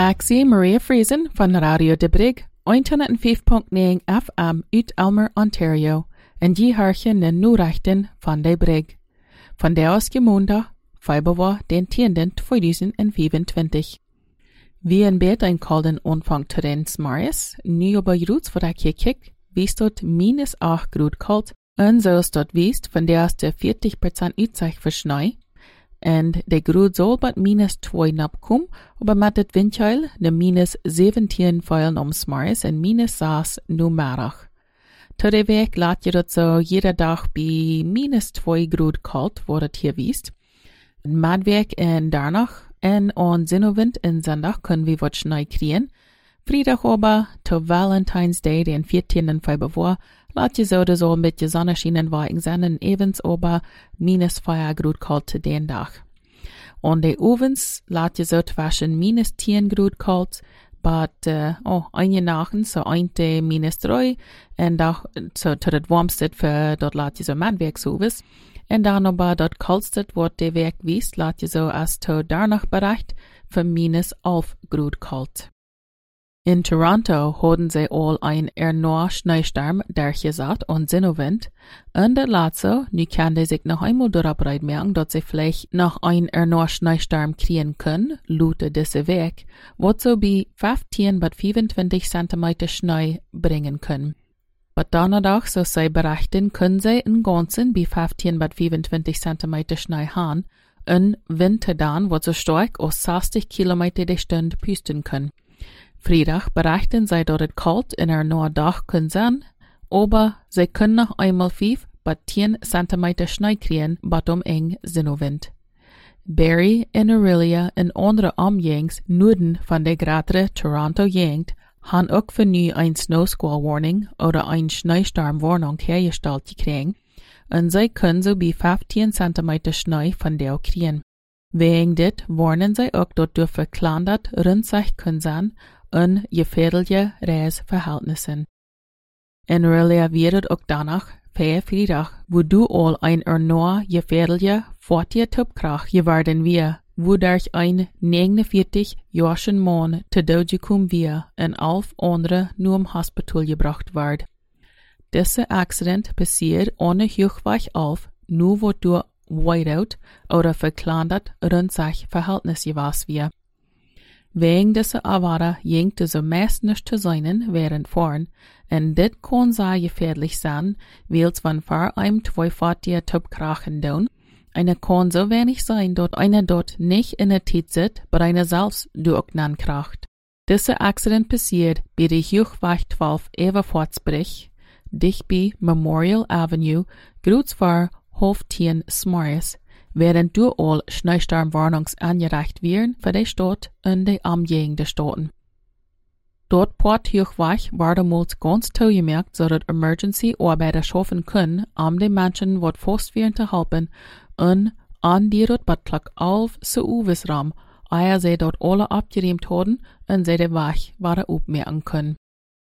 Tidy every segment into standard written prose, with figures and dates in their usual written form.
Axie Maria Friesen van Radio de Brig, 105.9 FM uit Elmer, Ontario, en die hartje de Noerachten van de Brig. Van de Oske Maandag, Februar den 10. 2025. Wie een beet een kalden ontvang terreins Marius, nu op een route voor dat je kijkt, wies tot -8 graden kalt, en zoals dat wiest van de eerste 40% uitzicht voor sneeuw, en de grad zal bij -2 napkom, maar met het windjeil de -17 vuilen om Marius en -6 nu middag. Tot de week laat je dat zo jede dag bij -2 graden kalt wordt hier wiest. Maandweek en daarna en on zinnowend en zondag kunnen we wat sneeuw krijgen. Vrijdag ober tot Valentine's Day den 14. Februar laat je zo de zon een beetje zonneschijnen waaien zijn en evens ober -4 graden kalt den dag. On de ovens laat je zo tussen -10 graden kalt, but een nachten zo einde -3 en dag zo tot het warmste voor dat laat je zo maandweek zovis. En dan aber dat kaldste wordt de week wies laat je zo als to daarna bereikt voor -11 graden kalt. In Toronto hadden zij al een enorme sneeuwstorm gezet en zinnowend, en dat laat zo, nu kan de zich nog eenmaal doorop merken dat ze vielleicht nog een enorme sneeuwstorm krijgen kunnen, later deze week, wat zo bij 15 tot 25 centimeter sneeuw brengen kunnen. Maar donderdag, zo zij berichten, kunnen zij in ganzen bij 15 tot 25 centimeter sneeuw gaan, en wind dan wat zo sterk als 60 kilometer de stunde pusten kunnen. Vrijdag berichten zij dat het koud in er noordag kan zijn, aber zij kunnen nog eenmaal 5 tot 10 centimeter sneeuw krijgen, batom eng zinnowend. Barrie en Orillia en andere omgevings noorden van de grotere Toronto-gegend han ook voor nu een snowsquall warning oder een sneeuwstormwarning hergesteld gekregen, en zij kunnen zo bij 15 centimeter sneeuw van deel krijgen. Wegen dit warnen zij ook dat door verkleinderd rundzig kan zijn en gefährliche reisverhältnissen. In Orillia wird het ook danach vrijdag, wo du al een enorme gefährliche Fortjetubkracht geworden wir, wodurch ein 49-jähriger Mann te dood gekomen wir en 11 andere nu im Hospital gebracht werd. Deze accident passiert ohne Hochweg auf, nu wordt door whiteout oder verkleindert rundzig verhältnis gewas wir. Wegen dieser Avara jingt es meist nicht zu sein während fahren, en dit kann sehr gefährlich sein, weil wenn vor einem 240er Tubkrachen down, eine kann so wenig sein, dass einer dort nicht in der Zeit sitzt, aber einer selbst durch kracht. Dieser Accident passiert bei der Hochweg 12 Everfortsbrich, dicht bei Memorial Avenue, kurz vor Hof 10 Marius, während all Schneesturmwarnungs angereicht werden für die Stadt und die umliegenden Staaten. Dort Port Hochweg werden damals ganz zugemerkt, so dass Emergency-Arbeiter schaffen können, die Menschen, die fast werden zu helfen, und an die dort Butlock auf zu Uwesram, ehe sie dort alle abgeräumt haben und sie den Weg waren aufmerken können.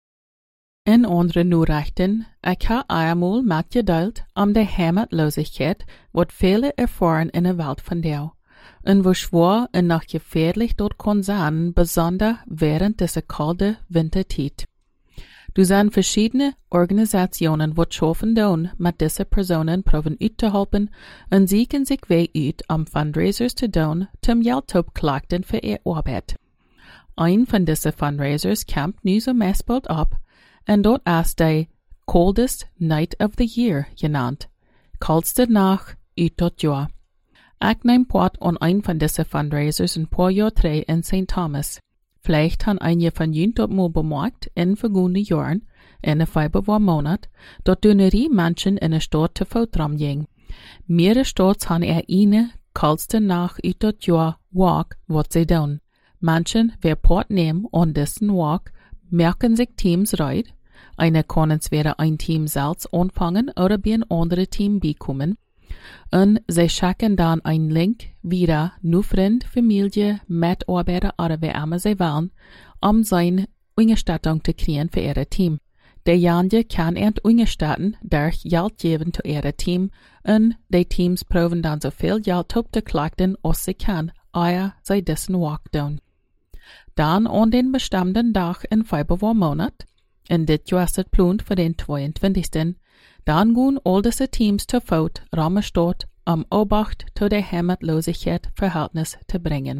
In andere Nachrichten, ich habe einmal mitgeteilt die Heimatlosigkeit, wat viele erfahren in der Welt von der, und wo schwer und noch gefährlich dort kann sein, besonders während dieser kalten Winterzeit. Du sind verschiedene Organisationen, die schaffen tun, mit diesen Personen proben auszuhelfen, und sie können sich Weg aus, Fundraisers zu tun, zum Geld zu beklagen für ihre Arbeit. Ein von diesen Fundraisers kommt nu so meist bald ab, und dort ist die Coldest Night of the Year genannt. Kaldste Nacht uit dat Jahr. Ich nehme part an ein von diesen Fundraisers in paar Jahr 3 in St. Thomas. Vielleicht haben einige von Ihnen dort mal bemerkt, in vergangenen Jahren, in der Februar-Monat, dort dünnerie Menschen in der Stadt zu Volltram ging. Mehrere Städte haben eine kaldste Nacht uit dat Jahr Walk, was sie tun. Menschen, wer part nehmen an diesen Walk, merken sich Teams rein. Eine kann entweder ein Team selbst anfangen oder bei ein anderes Team beikommen. Und sie schicken dann einen Link wieder nur Freund, Familie, Mitarbeiter oder wer immer sie wollen, seine Unterstützung zu kriegen für ihr Team. Derjenige kann unterstützen durch Geld geben zu ihrem Team und die Teams proben dann so viel Geld zu klagen, als sie kann, ehe sie diesen Walk tun. Dan an den bestammten Dag in Februarmonat, en dit jaar is het ploend voor den 22. Dan gaan al deze teams te voet ramme staat om Obacht tot de heimatlosigheid verhältnis te brengen.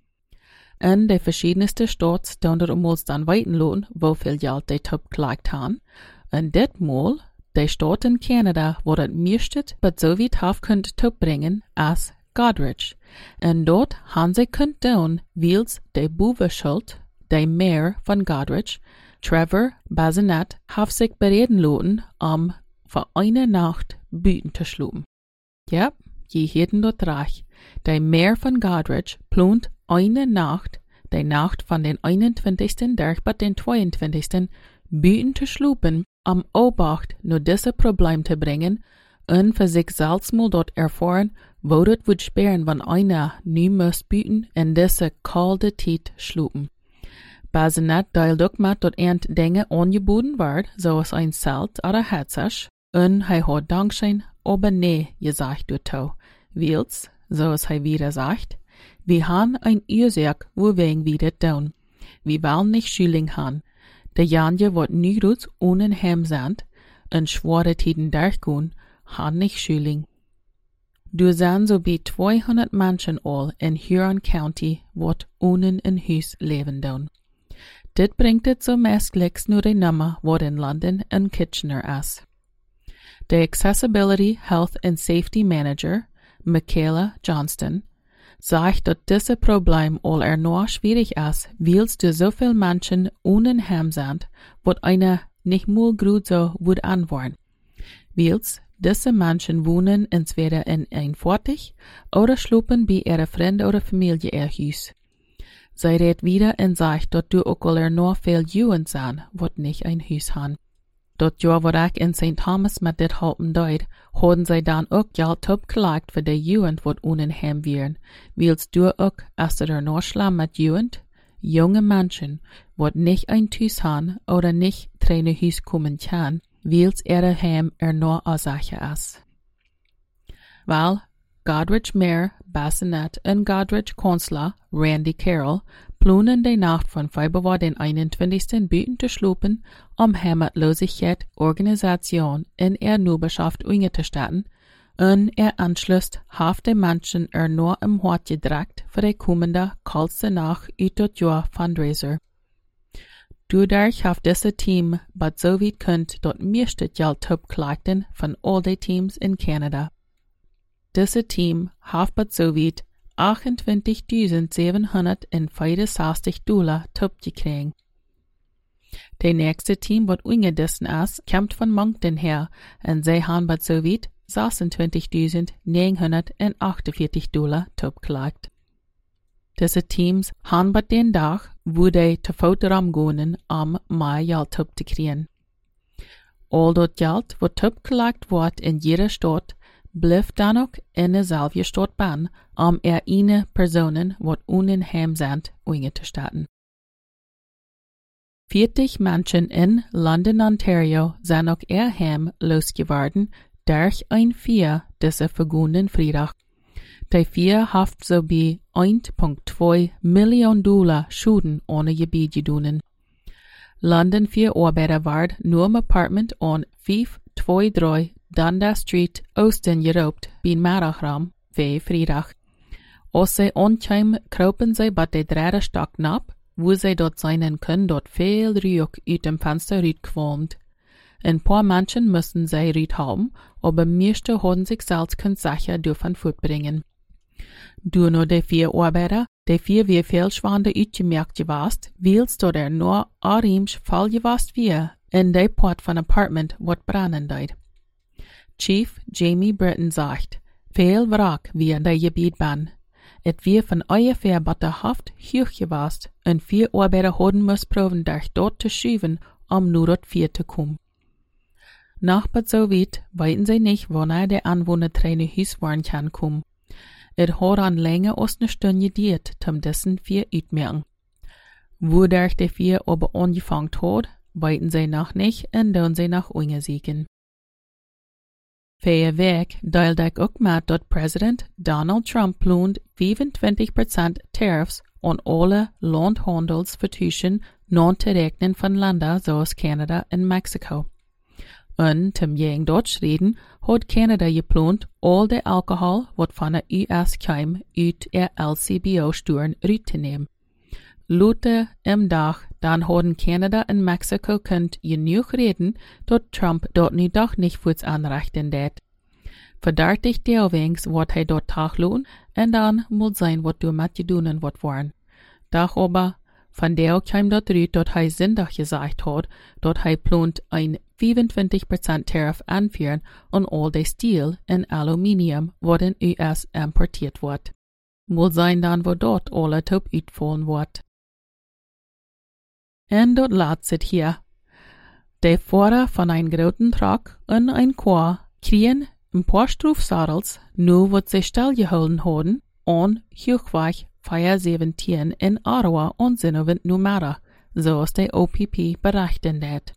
In de verschiedenste staats staan er ons dan weten loon hoeveel geld de top geklaagd han. En dit mol, de staat in Canada waar het meeste bet zo weit haf kunt brengen als Goderich. En dort han ze kunt doen, wils de boevenschuld, de mayor van Goderich, Trevor Bazinet, haf zich bereden loten om voor eine Nacht buiten te slopen. Ja, je hielden dat recht. De mayor van Goderich plant eine Nacht, de Nacht van den 21. dag tot den 22. buiten te slopen, om Obacht naar deze probleem te brengen en voor zich zelfs mal dort erfahren, wo het would speren van einer nu moest buiten en deze kalde tijd slopen. Bazinet deilt ook met dat eind dingen aangeboden werd, zoals een zelt oder hetzers, en hij had dankzij aber nee gezegd door toe. Wils, zoals hij wieder zegt, we han een oorzaak waarwegen we dit doen. We willen niet schuldig han. De janje wordt nu roets ohne hem zijn, en schwere tijden durchgaan, han niet schuldig. Du zijn zo bij 200 mensen al in Huron County wat ohne een huis leven doen. Dit brengt het zo meestelijks naar de nummer wat in London en Kitchener is. De Accessibility, Health and Safety Manager, Michaela Johnston, zegt dat deze probleem al nog schwierig is, wils du zoveel mensen ohne hem zijn, wat einer nicht mal gut so would antworten. Wils, diese Menschen wohnen entweder in ein Fortig oder schlupen bei ihrer Freund oder Familie ihr Haus. Zij redt wieder en zegt dat du ook al nog veel Juden zijn, wat niet een huis han. Dat jaar waar ik in St. Thomas met dit helpen deed, hadden zij dan ook geld opgelegd voor de Juden wat ohne hem wieren, wils du ook, als er nog slaan met Juden, junge Menschen, wat niet een thuis han oder niet trainen huis komen kan, wils hem nog oorzaken is. Wel, Goderich Mayor Bazinet en Goderich Kansler Randy Carroll planen de nacht van Februar den 21. buiten te slopen om heimatlosigheid Organisation in Nachbarschaft te starten en anschluss heeft de mensen nog im hart gedrückt voor de komende koudste nacht uit het jaar fundraiser. Doordat heeft deze team bat zo weit kunt dat meeste geld opgelegd van al de teams in Canada. Deze team heeft bat zo weit $28.765 opgekregen. De nächste team wat ungedessen is, komt van Moncton her en zij hebben bat zo weit $26.948 opgelegd. Deze teams hebben bat den dag, wo de te voet ramgonen om meer geld op te krijgen. Al dat geld wat opgelegd wordt in jeder stad, blijft dan ook in dezelfde stad ban, om eine personen wat ohne hem zijn te starten. 40 mensen in London, Ontario zijn ook hem losgeworden durch ein vier deze vergangenen vrijdag. De vier heeft zo bij $1.2 miljoen schulden ohne gebied gedaan. London vier arbeider werd nur im apartment aan 523 Dundas Street Oosten geroopt bij Maragram, vrijdag. Als zij onkwam, kropen zij bij de derde stok nap, wo zij dat zijn kunnen dat veel rook uit dem Fenster uitkwaamt. Een paar mensen moesten zij uithouden, aber meeste hadden zichzelf kunnen sicher durven voortbrengen. Door nur de vier arbeider, de vier weer veel schwander uitgemerkt geweest, wils dat nur arims val geweest weer in de part van apartment wat branden deed. Chief Jamie Britton zegt, veel wrak wie de gebied ban. Het weer van ungefähr bij de helft hoog geweest en 4 arbeider hadden moest proben durch dort te schuiven om naar dat 4 te komen. Nach bad so weit weten zij niet wanneer de aanwoner trainen huis waren kan komen. Het had aan länger als een stunde gediert, om dessen 4 uitmerken. Wo durch de 4 aber angefangen had, weten zij nog niet en doen zij nog ungesiegen. Vorige week deelde ik ook met dat president Donald Trump plant 25% tariffs on alle landhandelsvertuigen non te rekenen van landen zoals Canada en Mexico. En ten jeng Dutch reden had Canada gepland al de alcohol wat van de US kwam uit LCBO-sturen uit te nemen. Lute im dag, dan hadden Canada en Mexico kunt genoeg reden dat Trump dat nu doch niet voets aanrechten deed. Verdartig deelwings wat hij dat tag loon en dan moet zijn wat du met je doen en wat waren. Doch aber, van deel kwam dat eruit dat hij zinnig gezegd had dat hij plant een 25% tariff aanvieren aan al de steel en aluminium wat in US importeerd wordt. Moet zijn dan wat dat alle top uitvallen wordt. En dat laat zit hier. De Fahrer van een groten truck en een kwa kregen een paar stroefsadels nu wat ze stilgehouden hadden aan Hoogweg 417 in Ottawa onzinnig nummer, zoals de OPP berichten deed.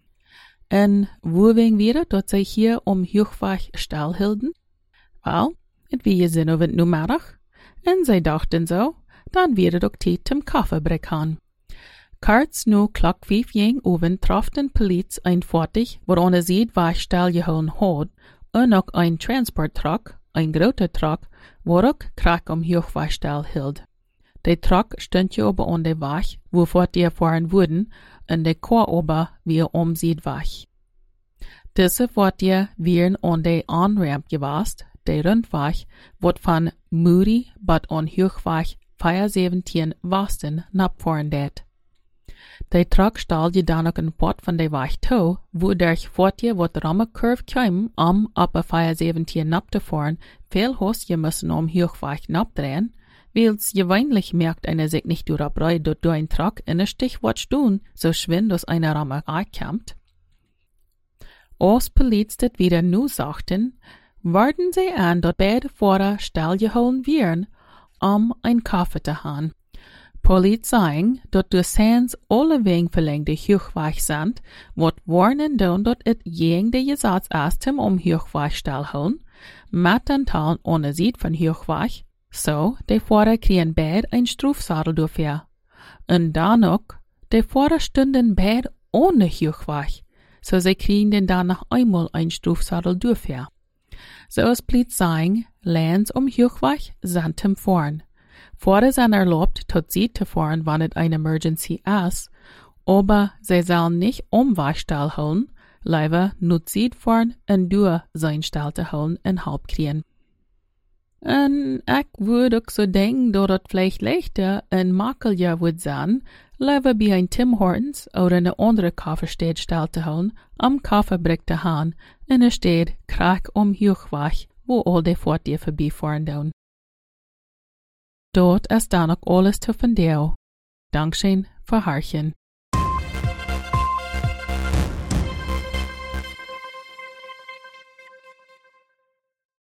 En hoe wegen wir dat zij hier Hoogweg stilhielden? Wel, het wie zinnig nummer, en zij dachten zo, dan weer het ook tijd zum Kaffeebrek gaan. Karts nu klok 5 jeng oven trof den politie een voertuig waaraan de Ziedweg stilgehouden had, en ook een transporttruck, een grote truck, waar ook krak Hoogweg stilhield. De truck stond je ober aan de weg, waarvoor die fahren wurden, en de kwa ober weer Ziedweg. Diese voertuigen werden aan de aanramp gewast, de rundweg, wat van Moody bat aan Hoogweg 417 Westen napfahren deed. De truck stal je dan ook een pot van de weg toe, waardoor voertuigen wat rammekurve kwam op een 417 nap te fahren, veel host je müssen Hoogweg nap drehen, wils gewöhnlich merkt einer sich nicht durchbreit, dort du ein Truck in ein Stichwort tun, so schwind aus einer Ramme ankommt. Als Poliz das wieder nu sagten, warten sie an, dort beide Fahrer stillgeholen werden, ein Kaffee zu haben. Poliz sagen, dort du sans alle Wegen verlängte Hoogweg sind, wat warnen dann, dort et jeng de Gesetz erst Hoogweg stillholen, mit den Teilen ohne Sied von Hoogweg, so, de Fahrer kriegen beide ein Strafsadel dafür. Und dann auch, de Fahrer stünden beide ohne Hoogweg, so sie kriegen dann noch einmal ein Strafsadel dafür. So als Poliz sagen, Lands Hoogweg sind zum Fahren. Fahrer sind erlaubt, tot sie zu fahren, wenn es eine Emergency ist, aber sie sollen nicht Weg stillholen, lieber nur sie fahren und durch sein Stall zu holen und halb kriegen. En ik würde ook so denken, dat het vielleicht leichter en makkelijker wordt zijn, liever bij een Tim Hortons oder een andere Kaffeestad stil te houden, Kaffeebrek te gaan, in een stad krak Hoogweg, wo al die voertuigen voorbij fahren doen. Dat is dan ook alles te van jou. Dankzij voor Hartjen.